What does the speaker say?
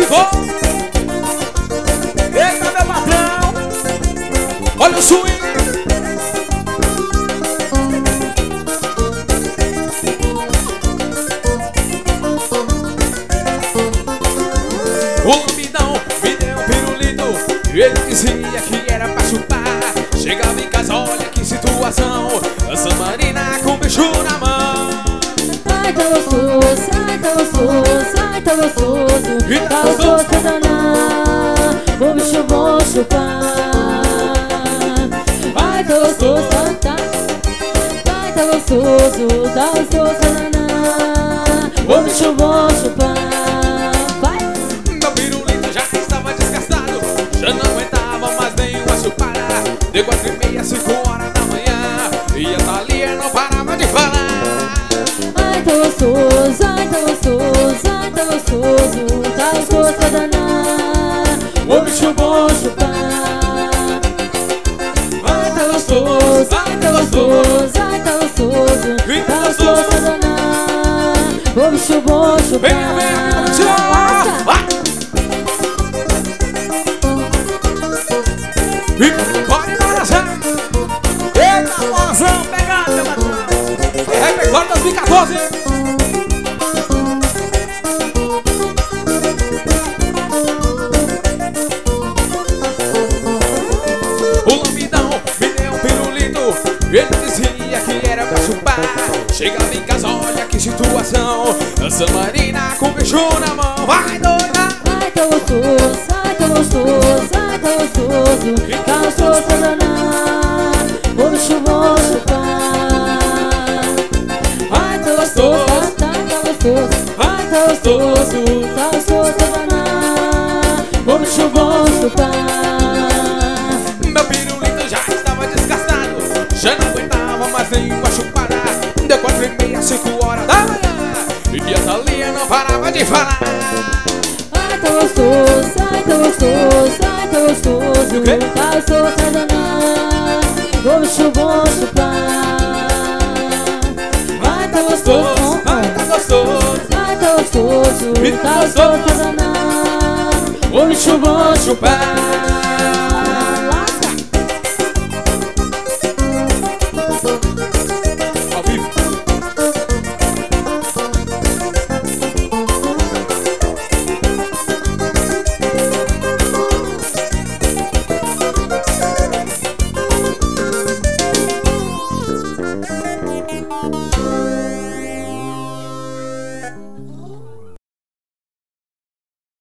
Oh! Eita, meu patrão! Olha o swing! O lambidão me deu um pirulito e ele dizia que era pra chupar. Chegava em casa, olha que situação, a Marina com beijo na mão. Ai, tá gostoso, ai, tá gostoso, ai, tá gostoso, tá gostoso pra danar, o bicho bom chupar. Ai, tá gostoso, ai, tá gostoso pra danar, o bicho bom chupar. Vai! Meu pirulito já estava desgastado, já não aguentava mais nenhuma chupada. Deu 4h30, 5h da manhã, e a Thalia não parava de falar. Ai, tá gostoso, ai, tá gostoso, ai, tá gostoso pra danar, o bicho bom chupar. Ai, tá gostoso, ai, tá gostoso, ai, tá gostoso pra danar, o bicho bom chupar. Venha, venha, tchau! Vai! Pode coração! Eita, mozão, pegada, meu patrão! Repertório 2014! O lambidão me deu um pirulito, ele dizia que era pra chupar. Chegava em casa, olha que situação, a Marina com beijo na mão. Vai, doida! Ai, tá gostoso, ai, tá gostoso, ai, tá gostoso pra danar, o bicho bom chupar. Ai, tá gostoso, ai, tá gostoso pra danar, o bicho bom chupar. Meu pirulito já estava desgastado, já não aguentava mais nenhuma chupada. Deu 4h30, 5h da manhã, e a Thalia não parava de falar. Ai, tá gostoso, ai, tá gostoso, ai, tá gostoso pra danar, o bicho bom chupar. Ai, tá gostoso, ai, tá gostoso, ai, tá gostoso pra danar, o bicho bom chupar.